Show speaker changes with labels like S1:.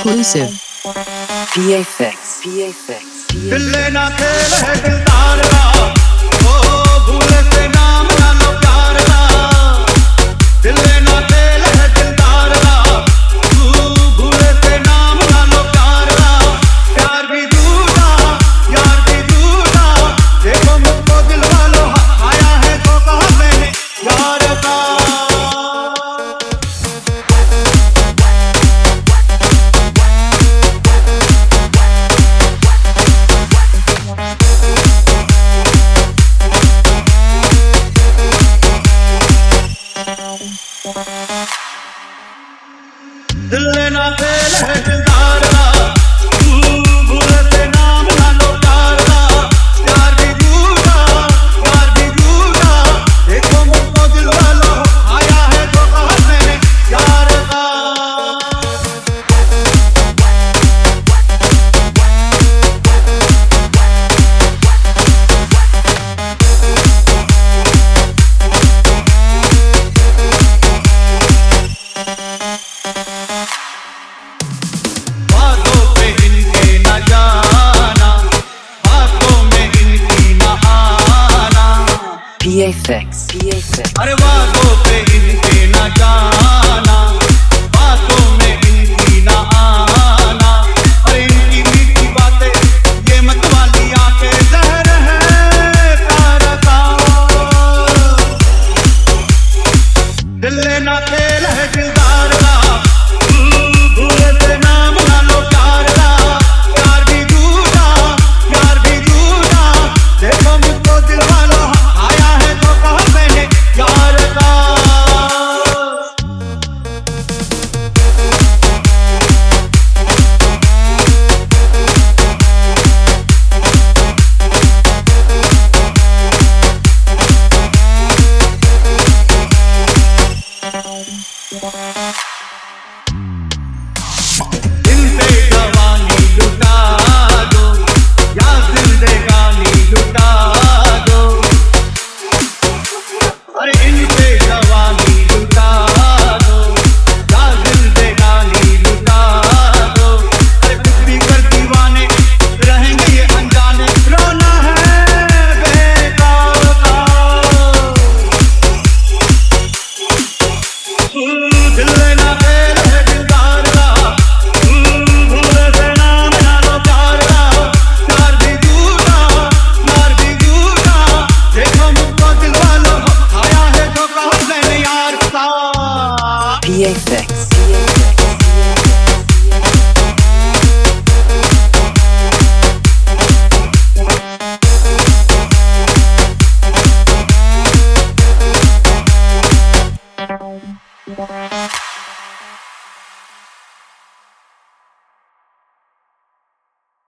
S1: exclusive.
S2: PA Fix. PA Fix.
S3: दिल ना खेल है दिलदार का, ओ भूले से नाम ना लो प्यार का। दिल ना खेल है दिलदार का, तू भूले से नाम ना लो प्यार का। प्यार भी झूठा, यार भी झूठा, देखो मुझको दिल वालों आया है तो कहा मैंने यार का। दिल ना खेल है दिलदार का, तू भूले से नाम ना लो प्यार का। प्यार भी झूठा, यार भी झूठा, देखो मुझको दिल वालों आया है तो कहा मैंने यार का। बातों पे इनके न जाना, बातों में इनकी न आना।
S2: PA Fix. PA Fix.
S3: अरे बातों पे इनके न जाना, बातों में इनकी न आना। अरे इनकी मीठी बातें, ये मत वाली आंखें, जहर है प्यार का। दिल ना खेल है दिलदार का, भूले से नाम ना लो प्यार का। प्यार भी झूठा, यार भी झूठा, देखो मुझको दिल वालों आया है तो कहा मैंने यार का। दिल से जवानी लुटा दो, या जिंदगानी लुटा दो। अरे इनसे जवानी लुटा दो, या जिंदगानी लुटा दो। अरे कुछ भी कर दीवाने रहेंगे ये अनजाने, रोना है बेकार का। दिल ना खेल है दिलदार का, भूले से नाम ना लो प्यार का। प्यार भी झूठा, यार भी झूठा, देखो मुझको दिल वालों आया है तो कहा मैंने यार का।
S2: PA Fix.